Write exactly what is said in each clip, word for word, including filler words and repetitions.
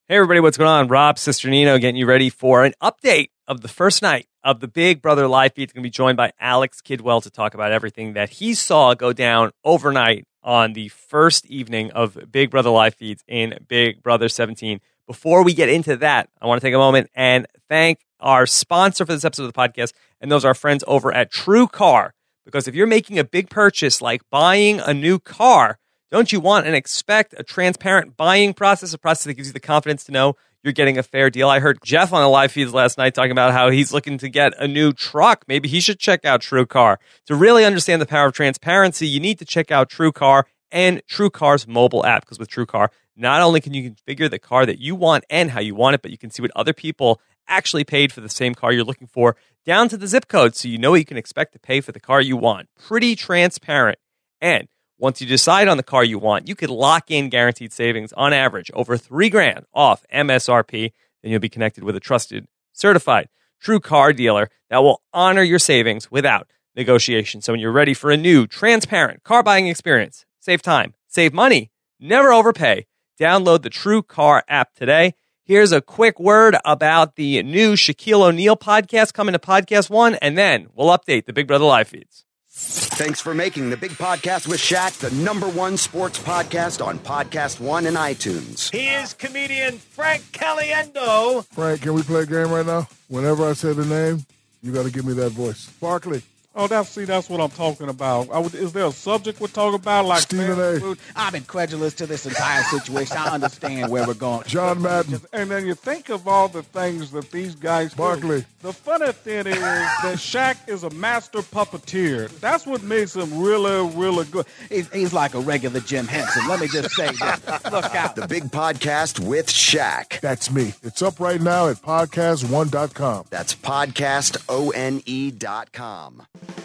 Hey, everybody, what's going on? Rob Cisternino getting you ready for an update of the first night of the Big Brother live feed. It's going to be joined by Alex Kidwell to talk about everything that he saw go down overnight on the first evening of Big Brother live feeds in Big Brother seventeen. Before we get into that, I want to take a moment and thank our sponsor for this episode of the podcast, and those are our friends over at TrueCar. Because if you're making a big purchase like buying a new car, don't you want and expect a transparent buying process, a process that gives you the confidence to know you're getting a fair deal? I heard Jeff on the live feeds last night talking about how he's looking to get a new truck. Maybe he should check out TrueCar. To really understand the power of transparency, you need to check out TrueCar and TrueCar's mobile app. Because with TrueCar, not only can you configure the car that you want and how you want it, but you can see what other people actually paid for the same car you're looking for, down to the zip code, so you know what you can expect to pay for the car you want. Pretty transparent. And once you decide on the car you want, you could lock in guaranteed savings on average over three grand off M S R P. Then you'll be connected with a trusted, certified True Car dealer that will honor your savings without negotiation. So when you're ready for a new, transparent car buying experience, save time, save money, never overpay, download the True Car app today. Here's a quick word about the new Shaquille O'Neal podcast coming to Podcast One, and then we'll update the Big Brother live feeds. Thanks for making the Big Podcast with Shaq the number one sports podcast on Podcast One and iTunes. He is comedian Frank Caliendo. Frank, can we play a game right now? Whenever I say the name, you got to give me that voice. Barkley. Oh, that's see, that's what I'm talking about. I would, is there a subject we're talking about, like Stephen A. food? I'm incredulous to this entire situation. I understand where we're going. John Madden. And then you think of all the things that these guys Barkley. do. The funny thing is that Shaq is a master puppeteer. That's what makes him really, really good. He's, he's like a regular Jim Henson. Let me just say this. Look out. The Big Podcast with Shaq. That's me. It's up right now at podcast one dot com. That's podcast one dot com.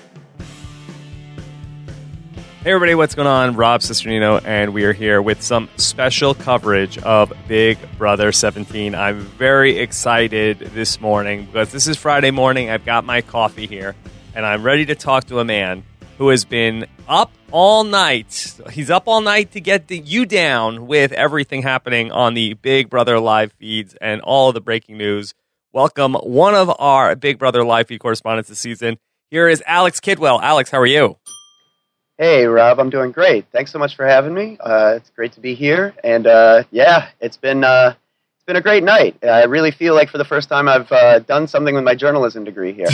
Hey everybody, what's going on? Rob Cisternino, and we are here with some special coverage of Big Brother seventeen. I'm very excited this morning because this is Friday morning. I've got my coffee here, and I'm ready to talk to a man who has been up all night. He's up all night to get the, you down with everything happening on the Big Brother live feeds and all of the breaking news. Welcome one of our Big Brother live feed correspondents this season. Here is Alex Kidwell. Alex, how are you? Hey, Rob, I'm doing great. Thanks so much for having me. Uh, it's great to be here. And, uh, yeah, it's been uh, it's been a great night. I really feel like for the first time I've uh, done something with my journalism degree here.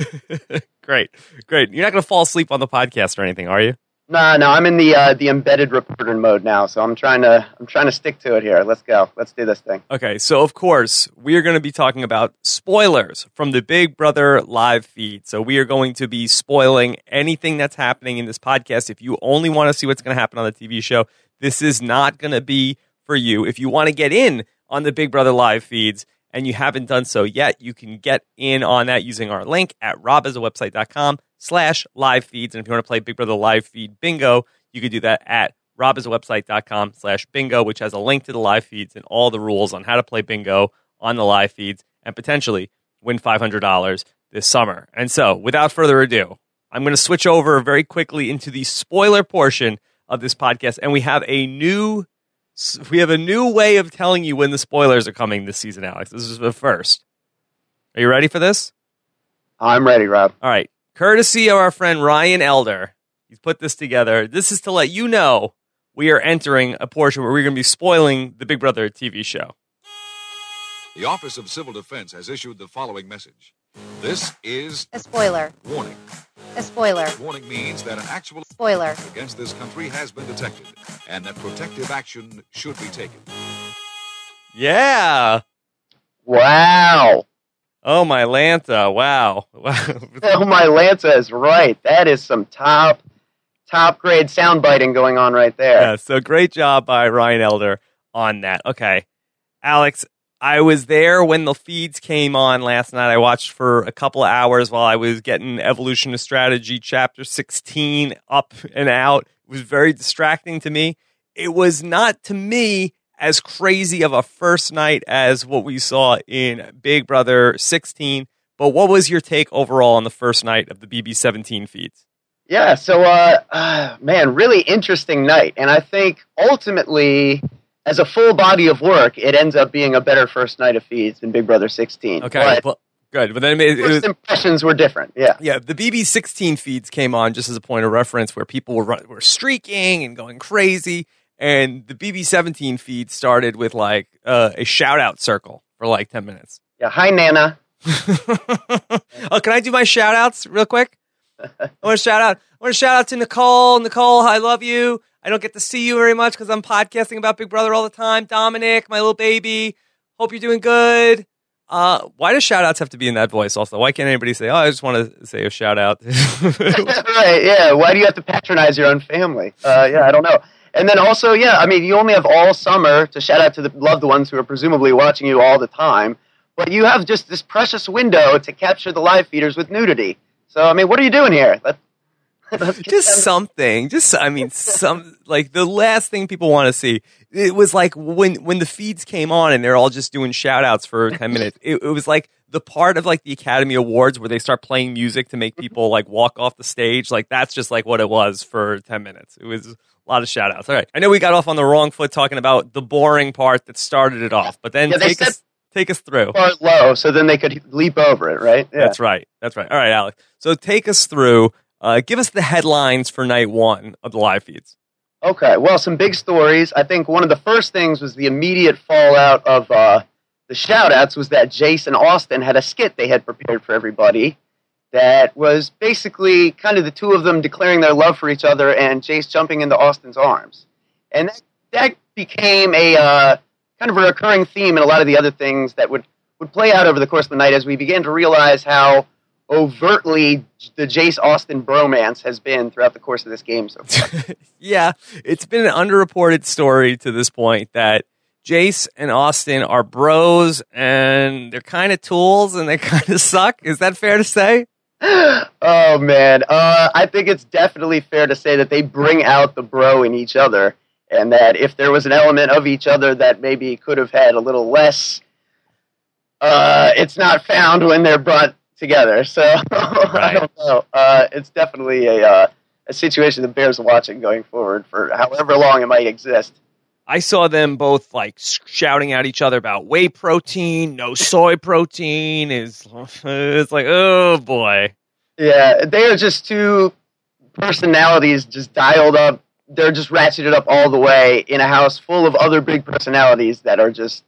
Great, great. You're not going to fall asleep on the podcast or anything, are you? No, no, I'm in the uh, the embedded reporter mode now, so I'm trying to I'm trying to stick to it here. Let's go. Let's do this thing. Okay, so of course we are going to be talking about spoilers from the Big Brother live feed. So we are going to be spoiling anything that's happening in this podcast. If you only want to see what's going to happen on the T V show, this is not going to be for you. If you want to get in on the Big Brother live feeds and you haven't done so yet, you can get in on that using our link at robasawebsite.com slash live feeds. And if you want to play Big Brother live feed bingo, you can do that at robasawebsite.com slash bingo, which has a link to the live feeds and all the rules on how to play bingo on the live feeds and potentially win five hundred dollars this summer. And so, without further ado, I'm going to switch over very quickly into the spoiler portion of this podcast, and we have a new we have a new way of telling you when the spoilers are coming this season, Alex. This is the first. Are you ready for this? I'm ready, Rob. All right. Courtesy of our friend Ryan Elder, he's put this together. This is to let you know we are entering a portion where we're going to be spoiling the Big Brother T V show. The Office of Civil Defense has issued the following message. This is a spoiler. Warning. A spoiler. Warning means that an actual spoiler against this country has been detected and that protective action should be taken. Yeah. Wow. Oh, my Lanta. Wow. Oh, my Lanta is right. That is some top, top grade sound biting going on right there. Yeah, so great job by Ryan Elder on that. Okay. Alex, I was there when the feeds came on last night. I watched for a couple of hours while I was getting Evolution of Strategy Chapter sixteen up and out. It was very distracting to me. It was not, to me, as crazy of a first night as what we saw in Big Brother sixteen. But what was your take overall on the first night of the B B seventeen feeds? Yeah, so, uh, uh, man, really interesting night. And I think ultimately as a full body of work, it ends up being a better first night of feeds than Big Brother sixteen. Okay, But well, good. But then it, it first was, impressions were different. Yeah. yeah, the B B sixteen feeds came on just as a point of reference where people were run, were streaking and going crazy, and the B B seventeen feed started with like uh, a shout out circle for like ten minutes. Yeah. Hi, Nana. Oh, can I do my shout outs real quick? I want to shout out. I want to shout out to Nicole. Nicole, I love you. I don't get to see you very much because I'm podcasting about Big Brother all the time. Dominic, my little baby. Hope you're doing good. Uh, why does shout outs have to be in that voice also? Why can't anybody say, oh, I just want to say a shout out? Right, yeah. Why do you have to patronize your own family? Uh, yeah, I don't know. And then also, yeah, I mean, you only have all summer to shout out to the loved ones who are presumably watching you all the time, but you have just this precious window to capture the live feeders with nudity. So, I mean, what are you doing here? Let, just something. Just, I mean, some, like, the last thing people want to see. It was like when, when the feeds came on and they're all just doing shout outs for ten minutes. It, it was like the part of like the Academy Awards where they start playing music to make people like walk off the stage. Like, that's just like what it was for ten minutes. It was a lot of shout outs. All right. I know we got off on the wrong foot talking about the boring part that started it off, but then Yeah, they take said- us, take us through. start low so then they could leap over it, right? Yeah. That's right. That's right. All right, Alex. So take us through. Uh, give us the headlines for night one of the live feeds. Okay, well, some big stories. I think one of the first things was the immediate fallout of uh, the shout-outs was that Jace and Austin had a skit they had prepared for everybody that was basically kind of the two of them declaring their love for each other and Jace jumping into Austin's arms. And that, that became a uh, kind of a recurring theme in a lot of the other things that would, would play out over the course of the night as we began to realize how overtly the Jace-Austin bromance has been throughout the course of this game so far. Yeah, it's been an underreported story to this point that Jace and Austin are bros and they're kind of tools and they kind of suck. Is that fair to say? Oh, man. Uh, I think it's definitely fair to say that they bring out the bro in each other, and that if there was an element of each other that maybe could have had a little less, uh, it's not found when they're brought together. So I don't know. Uh, it's definitely a, uh, a situation that bears watching going forward for however long it might exist. I saw them both like shouting at each other about whey protein, no soy protein. Is it's like, oh boy. Yeah, they are just two personalities just dialed up. They're just ratcheted up all the way in a house full of other big personalities that are just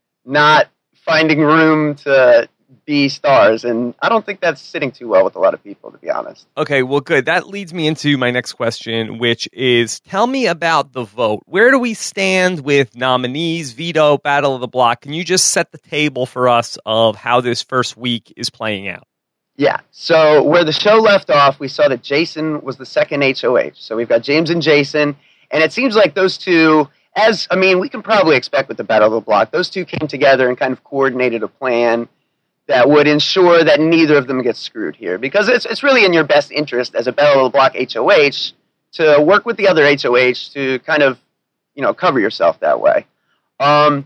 not finding room to be stars. And I don't think that's sitting too well with a lot of people, to be honest. Okay, well, good. That leads me into my next question, which is tell me about the vote. Where do we stand with nominees, veto, battle of the block? Can you just set the table for us of how this first week is playing out? Yeah, so where the show left off, we saw that Jason was the second H O H. So we've got James and Jason, and it seems like those two, as, I mean, we can probably expect with the Battle of the Block, those two came together and kind of coordinated a plan that would ensure that neither of them gets screwed here. Because it's it's really in your best interest as a Battle of the Block H O H to work with the other H O H to kind of, you know, cover yourself that way. Um...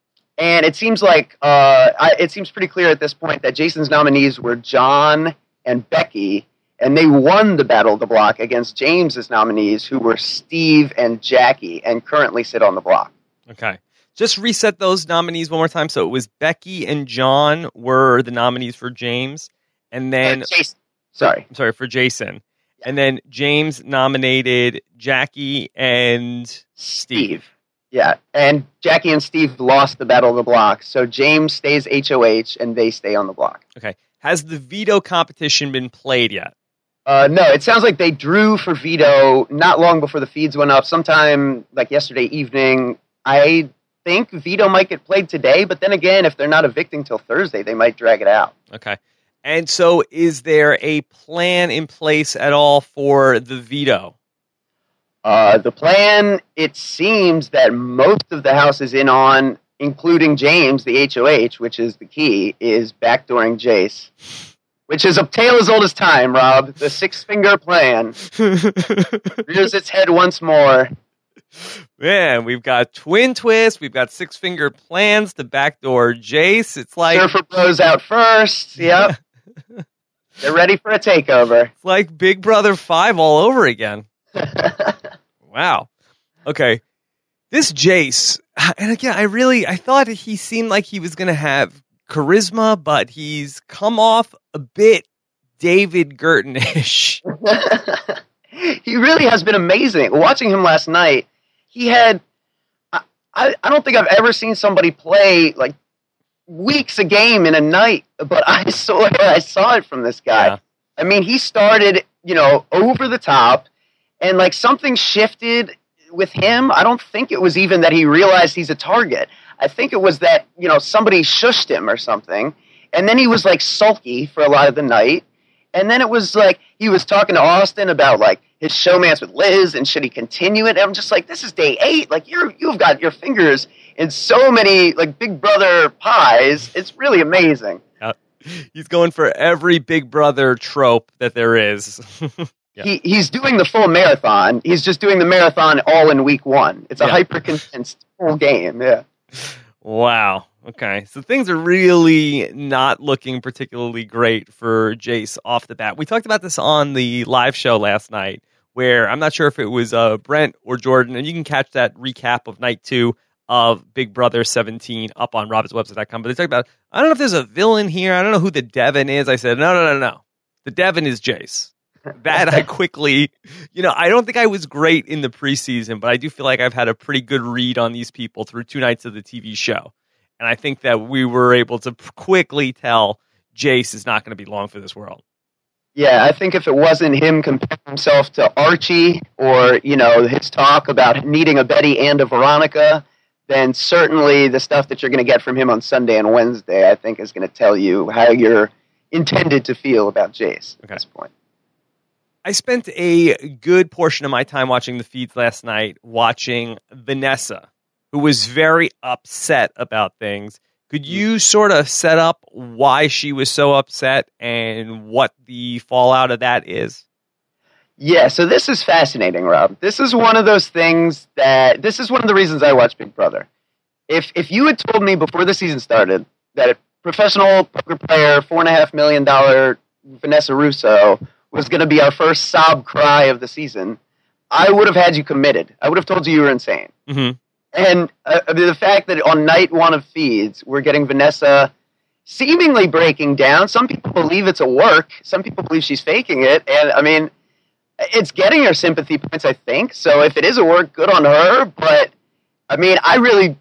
And it seems like uh, I, it seems pretty clear at this point that Jason's nominees were John and Becky, and they won the Battle of the Block against James's nominees, who were Steve and Jackie, and currently sit on the block. Okay. Just reset those nominees one more time. So it was Becky and John were the nominees for James, and then... Uh, Jason. Sorry. I'm sorry, for Jason. Yeah. And then James nominated Jackie and Steve. Steve. Yeah, and Jackie and Steve lost the Battle of the Block, so James stays H O H, and they stay on the block. Okay. Has the veto competition been played yet? Uh, no, it sounds like they drew for veto not long before the feeds went up, sometime like yesterday evening. I think veto might get played today, but then again, if they're not evicting till Thursday, they might drag it out. Okay. And so is there a plan in place at all for the veto? Uh, the plan, it seems that most of the House is in on, including James, the H O H, which is the key, is backdooring Jace, which is a tale as old as time, Rob. The six-finger plan rears its head once more. Man, we've got twin twists, we've got six-finger plans to backdoor Jace. It's like... Surfer Bros out first, yep. They're ready for a takeover. It's like Big Brother five all over again. Wow. Okay. This Jace, and again, I really, I thought he seemed like he was going to have charisma, but he's come off a bit David Gerton-ish. He really has been amazing. Watching him last night, he had, I, I don't think I've ever seen somebody play like weeks a game in a night, but I saw I saw it from this guy. Yeah. I mean, he started, you know, over the top, and like something shifted with him. I don't think it was even that he realized he's a target. I think it was that, you know, somebody shushed him or something, and then he was like sulky for a lot of the night. And then it was like he was talking to Austin about like his showmance with Liz and should he continue it? And I'm just like, this is day eight. Like you're you've got your fingers in so many like Big Brother pies. It's really amazing. Yeah. He's going for every Big Brother trope that there is. Yeah. He he's doing the full marathon. He's just doing the marathon all in week one. It's a Yeah. hyper condensed full game. Yeah. Wow. Okay. So things are really not looking particularly great for Jace off the bat. We talked about this on the live show last night, where I'm not sure if it was uh, Brent or Jordan, and you can catch that recap of night two of Big Brother seventeen up on roberts website dot com. But they talked about, I don't know if there's a villain here. I don't know who the Devin is. I said, no, no, no, no. The Devin is Jace. That I quickly, you know, I don't think I was great in the preseason, but I do feel like I've had a pretty good read on these people through two nights of the T V show. And I think that we were able to quickly tell Jace is not going to be long for this world. Yeah, I think if it wasn't him comparing himself to Archie or, you know, his talk about needing a Betty and a Veronica, then certainly the stuff that you're going to get from him on Sunday and Wednesday, I think, is going to tell you how you're intended to feel about Jace at Okay. this point. I spent a good portion of my time watching the feeds last night watching Vanessa, who was very upset about things. Could you sort of set up why she was so upset and what the fallout of that is? Yeah, so this is fascinating, Rob. This is one of those things that, this is one of the reasons I watch Big Brother. If if you had told me before the season started that a professional poker player, four and a half million dollar Vanessa Russo was going to be our first sob cry of the season, I would have had you committed. I would have told you you were insane. Mm-hmm. And uh, the fact that on night one of feeds, we're getting Vanessa seemingly breaking down. Some people believe it's a work. Some people believe she's faking it. And, I mean, it's getting her sympathy points, I think. So if it is a work, good on her. But, I mean, I really,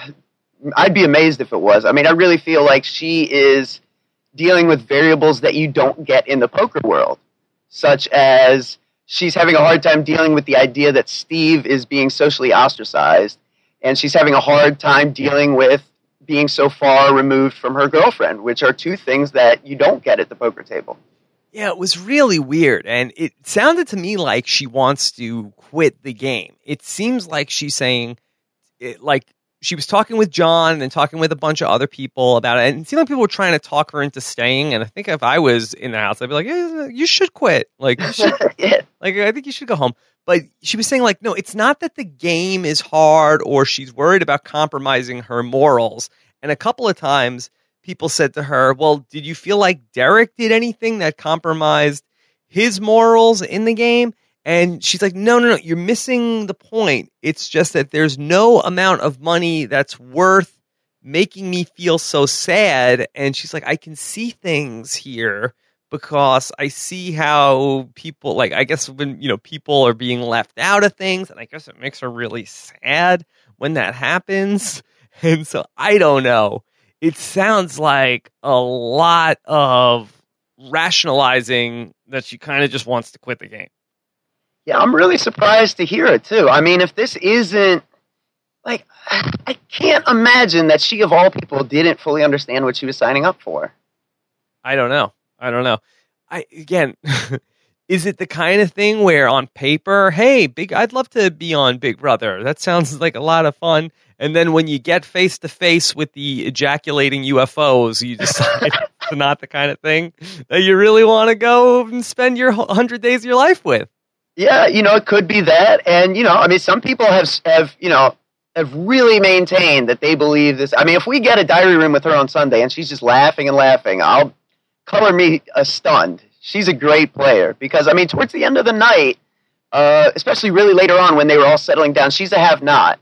I'd be amazed if it was. I mean, I really feel like she is dealing with variables that you don't get in the poker world, such as she's having a hard time dealing with the idea that Steve is being socially ostracized, and she's having a hard time dealing with being so far removed from her girlfriend, which are two things that you don't get at the poker table. Yeah, it was really weird, and it sounded to me like she wants to quit the game. It seems like she's saying, it, like, she was talking with John and talking with a bunch of other people about it, and it seemed like people were trying to talk her into staying, and I think if I was in the house, I'd be like, yeah, you should quit. Like, you should, Yeah. like, I think you should go home. But she was saying, like, no, it's not that the game is hard or she's worried about compromising her morals. And a couple of times, people said to her, well, did you feel like Derek did anything that compromised his morals in the game? And she's like, no, no, no, you're missing the point. It's just that there's no amount of money that's worth making me feel so sad. And she's like, I can see things here because I see how people, like, I guess when, you know, people are being left out of things, and I guess it makes her really sad when that happens. And so I don't know. It sounds like a lot of rationalizing that she kind of just wants to quit the game. Yeah, I'm really surprised to hear it, too. I mean, if this isn't, like, I can't imagine that she, of all people, didn't fully understand what she was signing up for. I don't know. I don't know. I again, is it the kind of thing where on paper, hey, big, I'd love to be on Big Brother. That sounds like a lot of fun. And then when you get face to face with the ejaculating U F Os, you decide it's not the kind of thing that you really want to go and spend your one hundred days of your life with. Yeah, you know, it could be that. And, you know, I mean, some people have, have you know, have really maintained that they believe this. I mean, if we get a diary room with her on Sunday and she's just laughing and laughing, I'll color me a stunned. She's a great player because, I mean, towards the end of the night, uh, especially really later on when they were all settling down, she's a have-not.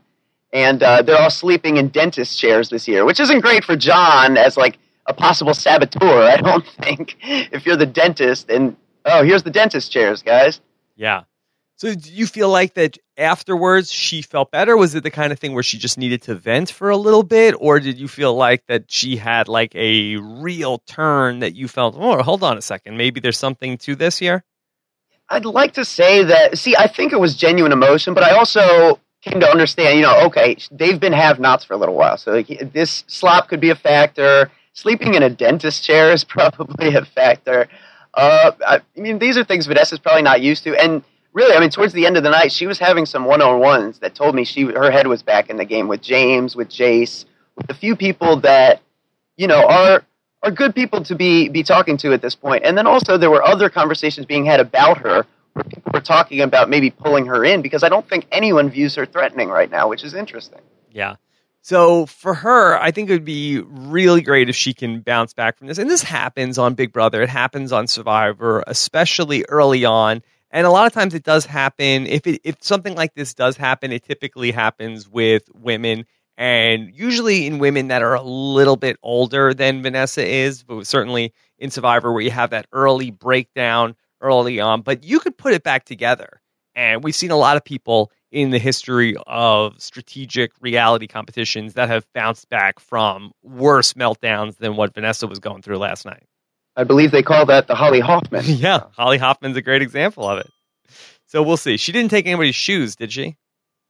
and uh, they're all sleeping in dentist chairs this year, which isn't great for John as like a possible saboteur. I don't think if you're the dentist and oh, here's the dentist chairs, guys. Yeah. So do you feel like that afterwards she felt better? Was it the kind of thing where she just needed to vent for a little bit? Or did you feel like that she had like a real turn that you felt, oh, hold on a second, maybe there's something to this here? I'd like to say that, see, I think it was genuine emotion, but I also came to understand, you know, okay, they've been have-nots for a little while. So like, this slop could be a factor. Sleeping in a dentist chair is probably a factor. Uh, I, I mean, these are things Vanessa's probably not used to. And really, I mean, towards the end of the night, she was having some one-on-ones that told me she her head was back in the game with James, with Jace, with a few people that, you know, are are good people to be be talking to at this point. And then also there were other conversations being had about her where people were talking about maybe pulling her in because I don't think anyone views her threatening right now, which is interesting. Yeah. So for her, I think it would be really great if she can bounce back from this. And this happens on Big Brother. It happens on Survivor, especially early on. And a lot of times it does happen. If it, if something like this does happen, it typically happens with women. And usually in women that are a little bit older than Vanessa is, but certainly in Survivor where you have that early breakdown early on. But you could put it back together. And we've seen a lot of people in the history of strategic reality competitions that have bounced back from worse meltdowns than what Vanessa was going through last night. I believe they call that the Holly Hoffman. Yeah, Holly Hoffman's a great example of it. So we'll see. She didn't take anybody's shoes, did she?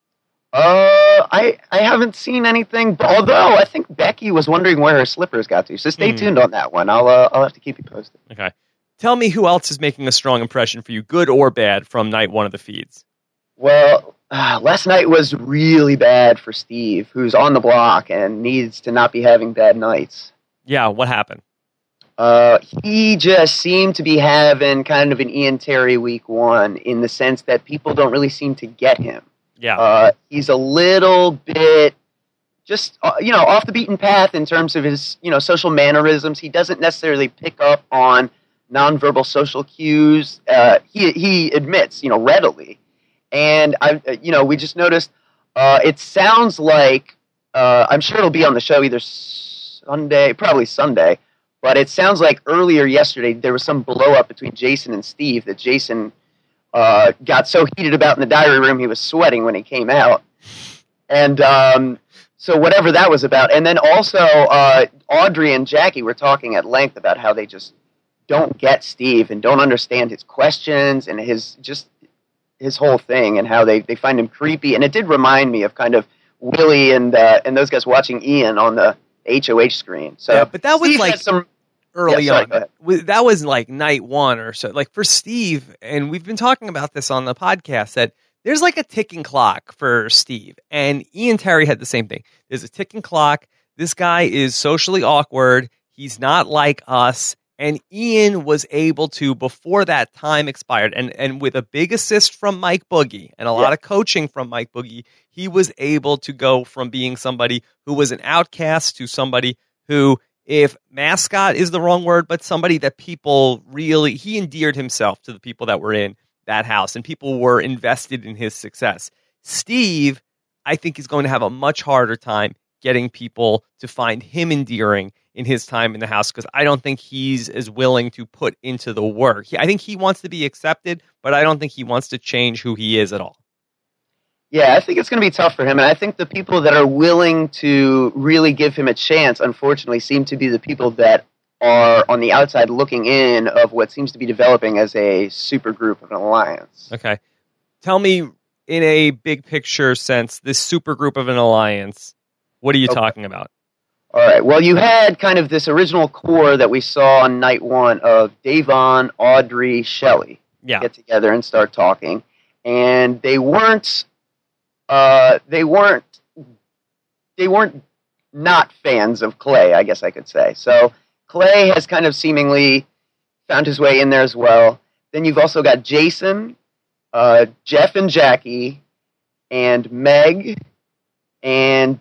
Uh, I I haven't seen anything, but although I think Becky was wondering where her slippers got to. So stay mm. tuned on that one. I'll uh, I'll have to keep you posted. Okay. Tell me who else is making a strong impression for you, good or bad, from night one of the feeds. Well, uh, last night was really bad for Steve, who's on the block and needs to not be having bad nights. Yeah, what happened? Uh, he just seemed to be having kind of an Ian Terry week one in the sense that people don't really seem to get him. Yeah. Uh, he's a little bit just, uh, you know, off the beaten path in terms of his, you know, social mannerisms. He doesn't necessarily pick up on nonverbal social cues. Uh, he, he admits, you know, readily. And, I, you know, we just noticed uh, it sounds like, uh, I'm sure it'll be on the show either Sunday, probably Sunday, but it sounds like earlier yesterday there was some blow-up between Jason and Steve that Jason uh, got so heated about in the diary room he was sweating when he came out. And um, so whatever that was about. And then also uh, Audrey and Jackie were talking at length about how they just don't get Steve and don't understand his questions and his just his whole thing and how they, they find him creepy. And it did remind me of kind of Willie and uh, and those guys watching Ian on the H O H screen. So, yeah, but that was Steve like some early yeah, sorry, on. That was like night one or so. Like for Steve, and we've been talking about this on the podcast, that there's like a ticking clock for Steve. And Ian Terry had the same thing. There's a ticking clock. This guy is socially awkward. He's not like us. And Ian was able to, before that time expired, and, and with a big assist from Mike Boogie and a lot yeah. of coaching from Mike Boogie, he was able to go from being somebody who was an outcast to somebody who, if mascot is the wrong word, but somebody that people really, he endeared himself to the people that were in that house, and people were invested in his success. Steve, I think, is going to have a much harder time getting people to find him endearing in his time in the house, because I don't think he's as willing to put into the work. He, I think he wants to be accepted, but I don't think he wants to change who he is at all. Yeah, I think it's going to be tough for him, and I think the people that are willing to really give him a chance, unfortunately, seem to be the people that are on the outside looking in of what seems to be developing as a super group of an alliance. Okay. Tell me, in a big picture sense, this super group of an alliance, what are you okay. talking about? All right. Well, you had kind of this original core that we saw on night one of Davon, Audrey, Shelley yeah. get together and start talking, and they weren't, uh, they weren't, they weren't not fans of Clay, I guess I could say. So Clay has kind of seemingly found his way in there as well. Then you've also got Jason, uh, Jeff and Jackie, and Meg. And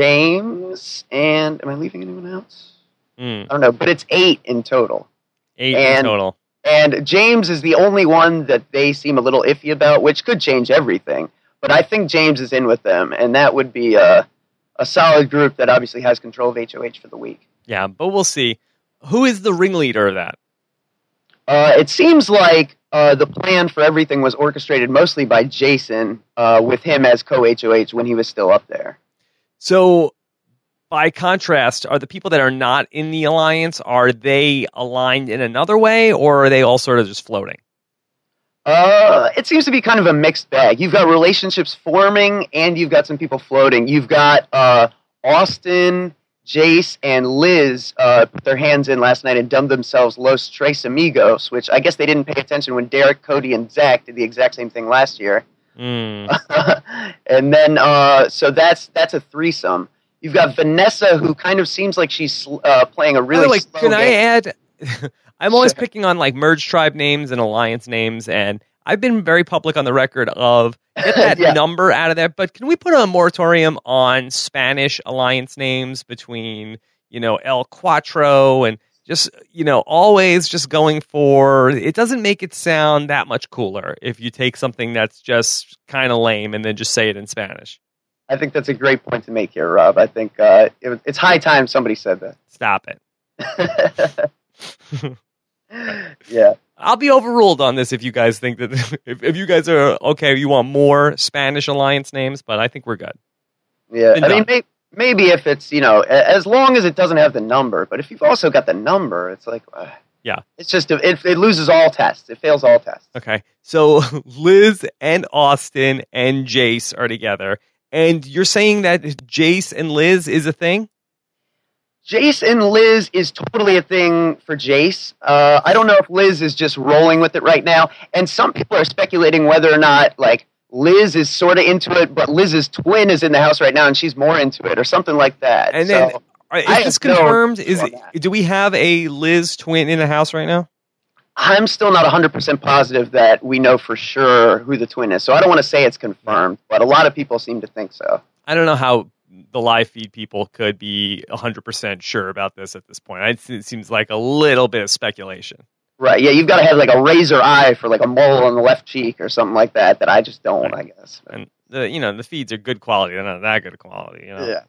James, and am I leaving anyone else? Mm. I don't know, but it's eight in total. Eight and, in total. And James is the only one that they seem a little iffy about, which could change everything. but I think James is in with them, and that would be a, a solid group that obviously has control of H O H for the week. Yeah, but we'll see. Who is the ringleader of that? Uh, it seems like uh, the plan for everything was orchestrated mostly by Jason, uh, with him as co-H O H when he was still up there. So, by contrast, are the people that are not in the alliance, are they aligned in another way, or are they all sort of just floating? Uh, it seems to be kind of a mixed bag. You've got relationships forming, and you've got some people floating. You've got uh, Austin, Jace, and Liz uh, put their hands in last night and dubbed themselves Los Tres Amigos, which I guess they didn't pay attention when Derek, Cody, and Zach did the exact same thing last year. Mm. And then, uh, so that's that's a threesome. You've got Vanessa, who kind of seems like she's uh, playing a really oh, like, slow can game. I add? I'm always Sure. picking on like merge tribe names and alliance names, and I've been very public on the record of get that Yeah. number out of there. But can we put a moratorium on Spanish alliance names between, you know, El Cuatro and just, you know, always just going for, it doesn't make it sound that much cooler if you take something that's just kind of lame and then just say it in Spanish. I think that's a great point to make here, Rob. I think uh, it, it's high time somebody said that. Stop it. Yeah. I'll be overruled on this if you guys think that, if, if you guys are okay, you want more Spanish alliance names, but I think we're good. Yeah, Been I mean, done. may, maybe if it's, you know, a- as long as it doesn't have the number, but if you've also got the number, it's like, uh, Yeah. it's just, a, it, it loses all tests. It fails all tests. Okay. So Liz and Austin and Jace are together. And you're saying that Jace and Liz is a thing? Jace and Liz is totally a thing for Jace. Uh, I don't know if Liz is just rolling with it right now. And some people are speculating whether or not, like, Liz is sort of into it, but Liz's twin is in the house right now and she's more into it or something like that. And So, then, are- is I this have no confirmed? idea Is on it, that. do we have a Liz twin in the house right now? I'm still not one hundred percent positive that we know for sure who the twin is. So I don't want to say it's confirmed, but a lot of people seem to think so. I don't know how the live feed people could be one hundred percent sure about this at this point. It it seems like a little bit of speculation. Right, yeah, you've got to have like a razor eye for like a mole on the left cheek or something like that that I just don't, I guess. And the you know the feeds are good quality. They're not that good quality. You know?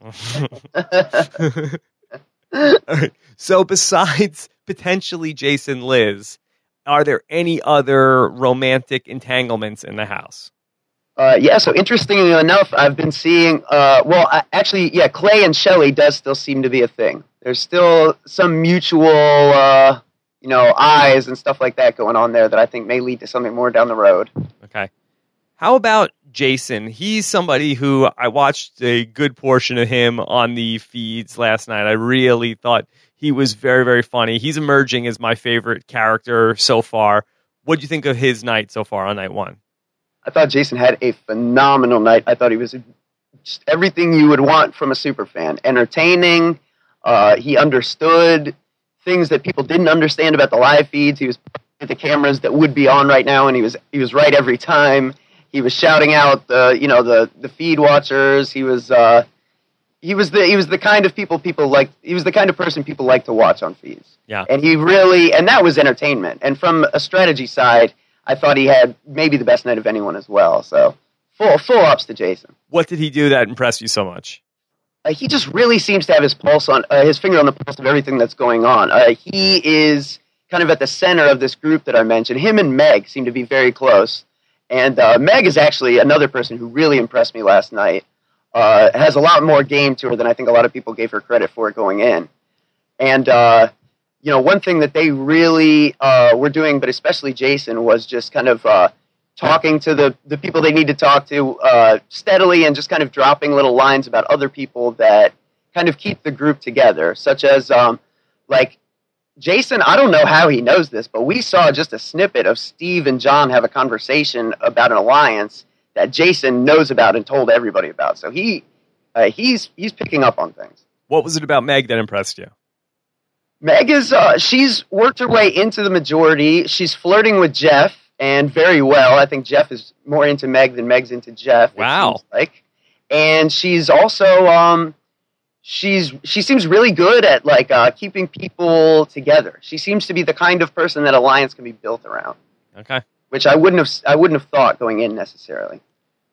Yeah. All right. So besides potentially Jason Liz, are there any other romantic entanglements in the house? Uh, yeah, so interestingly enough, I've been seeing, uh, well, I, actually, yeah, Clay and Shelley does still seem to be a thing. There's still some mutual, uh, you know, eyes and stuff like that going on there that I think may lead to something more down the road. Okay. How about Jason? He's somebody who I watched a good portion of him on the feeds last night. I really thought he was very, very funny. He's emerging as my favorite character so far. What do you think of his night so far on night one? I thought Jason had a phenomenal night. I thought he was just everything you would want from a super fan. Entertaining. Uh, he understood things that people didn't understand about the live feeds. He was at the cameras that would be on right now, and he was he was right every time. He was shouting out the you know the the feed watchers. He was uh, he was the he was the kind of people people like. He was the kind of person people like to watch on feeds. Yeah. And he really and that was entertainment. And from a strategy side, I thought he had maybe the best night of anyone as well. So full full ups to Jason. What did he do that impressed you so much? Uh, he just really seems to have his pulse on uh, his finger on the pulse of everything that's going on. Uh, he is kind of at the center of this group that I mentioned. Him and Meg seem to be very close. And uh, Meg is actually another person who really impressed me last night. Uh, has a lot more game to her than I think a lot of people gave her credit for going in. And, uh, you know, one thing that they really uh, were doing, but especially Jason, was just kind of uh, talking to the, the people they need to talk to uh, steadily and just kind of dropping little lines about other people that kind of keep the group together, such as, um, like, Jason, I don't know how he knows this, but we saw just a snippet of Steve and John have a conversation about an alliance that Jason knows about and told everybody about. So he uh, he's he's picking up on things. What was it about Meg that impressed you? Meg is uh, she's worked her way into the majority. She's flirting with Jeff, and very well. I think Jeff is more into Meg than Meg's into Jeff. Wow. It seems like, and she's also um, she's she seems really good at like uh, keeping people together. She seems to be the kind of person that alliance can be built around, Okay. which I wouldn't have I wouldn't have thought going in necessarily. All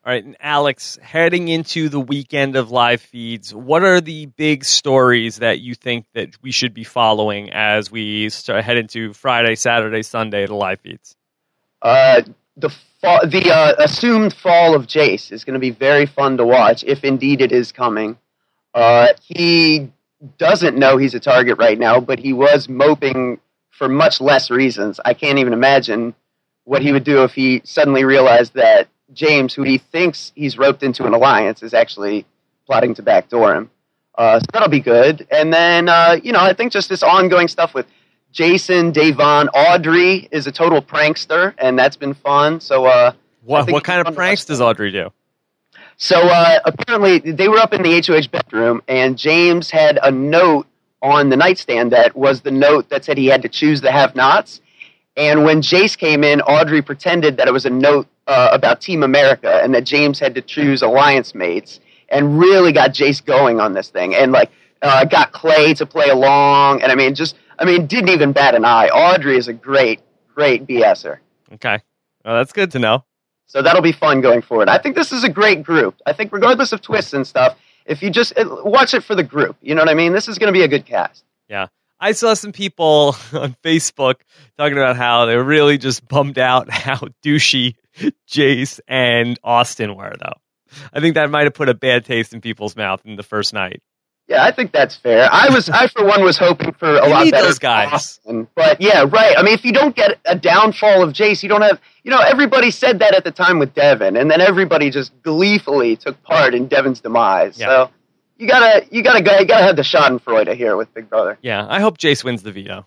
All right, and Alex, heading into the weekend of live feeds, what are the big stories that you think that we should be following as we start head into Friday, Saturday, Sunday, the live feeds? Uh, the fall, the uh, assumed fall of Jace is going to be very fun to watch, if indeed it is coming. Uh, he doesn't know he's a target right now, but he was moping for much less reasons. I can't even imagine what he would do if he suddenly realized that James, who he thinks he's roped into an alliance, is actually plotting to backdoor him. Uh, so that'll be good. And then, uh, you know, I think just this ongoing stuff with Jason, Davon, Audrey is a total prankster, and that's been fun. So, uh, what what kind of pranks does Audrey do? So uh, apparently they were up in the H O H bedroom, and James had a note on the nightstand that was the note that said he had to choose the have-nots. And when Jace came in, Audrey pretended that it was a note uh, about Team America and that James had to choose alliance mates, and really got Jace going on this thing, and like uh, got Clay to play along. And I mean, just I mean, didn't even bat an eye. Audrey is a great, great BSer. Okay, well, that's good to know. So that'll be fun going forward. I think this is a great group. I think regardless of twists and stuff, if you just watch it for the group, you know what I mean? This is going to be a good cast. Yeah. I saw some people on Facebook talking about how they were really just bummed out how douchey Jace and Austin were, though. I think that might have put a bad taste in people's mouth in the first night. Yeah, I think that's fair. I was, I for one, was hoping for a you lot need better those guys. Austin, but yeah, right. I mean, if you don't get a downfall of Jace, you don't have. You know, everybody said that at the time with Devin, and then everybody just gleefully took part in Devin's demise. Yeah. So you gotta, you gotta go, you gotta have the Schadenfreude here with Big Brother. Yeah, I hope Jace wins the veto.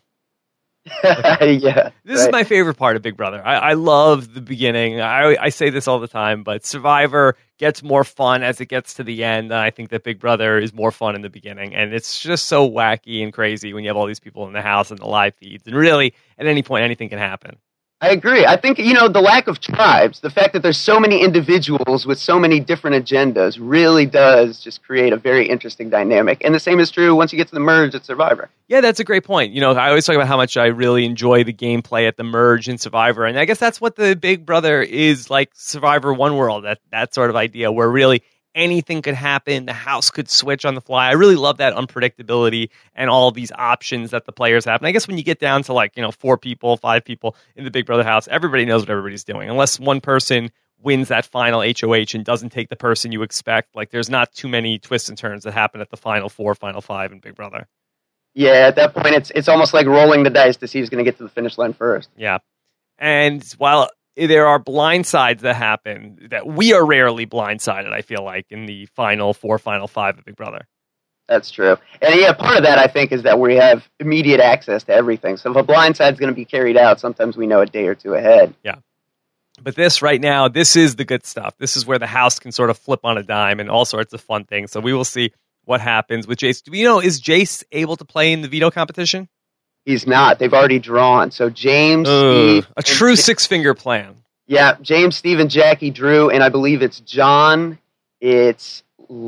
yeah, This right. is my favorite part of Big Brother. I, I love the beginning. I, I say this all the time, but Survivor gets more fun as it gets to the end. And I think that Big Brother is more fun in the beginning. And it's just so wacky and crazy when you have all these people in the house and the live feeds. And really, at any point, anything can happen. I agree. I think, you know, the lack of tribes, the fact that there's so many individuals with so many different agendas really does just create a very interesting dynamic. And the same is true once you get to the merge at Survivor. Yeah, that's a great point. You know, I always talk about how much I really enjoy the gameplay at the merge in Survivor. And I guess that's what the Big Brother is like Survivor One World, that, that sort of idea where really anything could happen. The house could switch on the fly. I really love that unpredictability and all these options that the players have. And I guess when you get down to like, you know, four people, five people in the Big Brother house, everybody knows what everybody's doing. Unless one person wins that final H O H and doesn't take the person you expect, like there's not too many twists and turns that happen at the final four, final five in Big Brother. Yeah, at that point, it's it's almost like rolling the dice to see who's going to get to the finish line first. Yeah. And while there are blindsides that happen, that we are rarely blindsided, I feel like, in the final four, final five of Big Brother. That's true. And yeah, part of that, I think, is that we have immediate access to everything. So if a blindside is going to be carried out, sometimes we know a day or two ahead. Yeah. But this right now, this is the good stuff. This is where the house can sort of flip on a dime and all sorts of fun things. So we will see what happens with Jace. Do you know, is Jace able to play in the veto competition? He's not. They've already drawn. So James, Uh, Steve, a true and- six-finger plan. Yeah, James, Steve, and Jackie drew, and I believe it's John, it's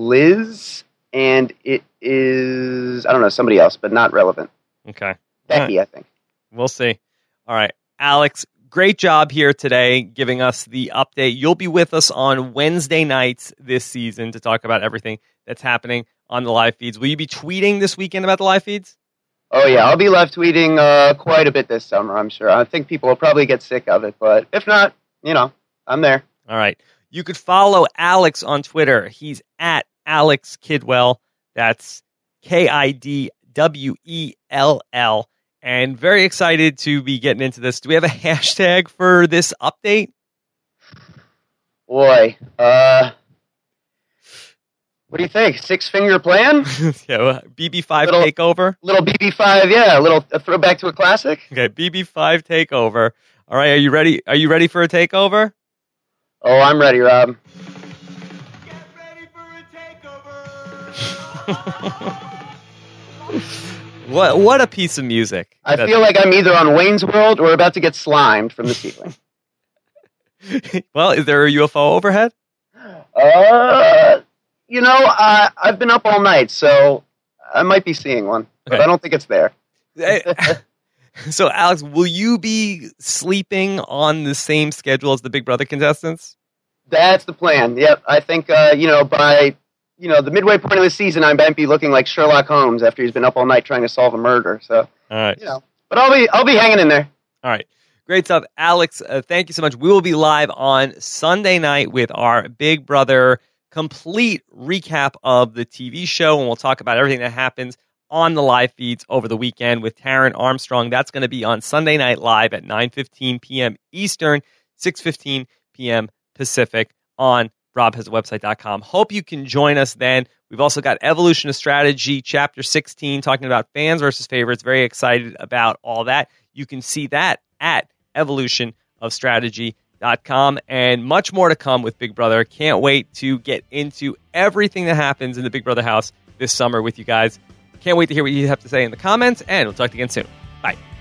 Liz, and it is, I don't know, somebody else, but not relevant. Okay. Becky, I think. We'll see. All right. Alex, great job here today giving us the update. You'll be with us on Wednesday nights this season to talk about everything that's happening on the live feeds. Will you be tweeting this weekend about the live feeds? Oh, yeah, I'll be live tweeting uh, quite a bit this summer, I'm sure. I think people will probably get sick of it, but if not, you know, I'm there. All right. You could follow Alex on Twitter. He's at Alex Kidwell. That's K I D W E L L. And very excited to be getting into this. Do we have a hashtag for this update? Boy, uh, what do you think? Six finger plan? yeah, well, B B five Little- takeover. Little B B five, yeah, a little a throwback to a classic. Okay, B B five takeover. All right, are you ready? Are you ready for a takeover? Oh, I'm ready, Rob. Get ready for a takeover. What what a piece of music. I That's- feel like I'm either on Wayne's World or about to get slimed from the ceiling. Well, is there a U F O overhead? Uh, you know, uh, I've been up all night, so I might be seeing one, but Okay. I don't think it's there. So, Alex, will you be sleeping on the same schedule as the Big Brother contestants? That's the plan. Yep. I think, uh, you know, by, you know, the midway point of the season, I might be looking like Sherlock Holmes after he's been up all night trying to solve a murder. So, all right. You know, but I'll be, I'll be hanging in there. All right. Great stuff. Alex, uh, thank you so much. We will be live on Sunday night with our Big Brother complete recap of the T V show, and we'll talk about everything that happens on the live feeds over the weekend with Taryn Armstrong. That's going to be on Sunday Night Live at nine fifteen p.m. Eastern, six fifteen p.m. Pacific on rob has a website dot com. Hope you can join us then. We've also got Evolution of Strategy, Chapter sixteen, talking about fans versus favorites. Very excited about all that. You can see that at evolution of strategy dot com, and much more to come with Big Brother. Can't wait to get into everything that happens in the Big Brother house this summer with you guys. Can't wait to hear what you have to say in the comments, and we'll talk to you again soon. Bye.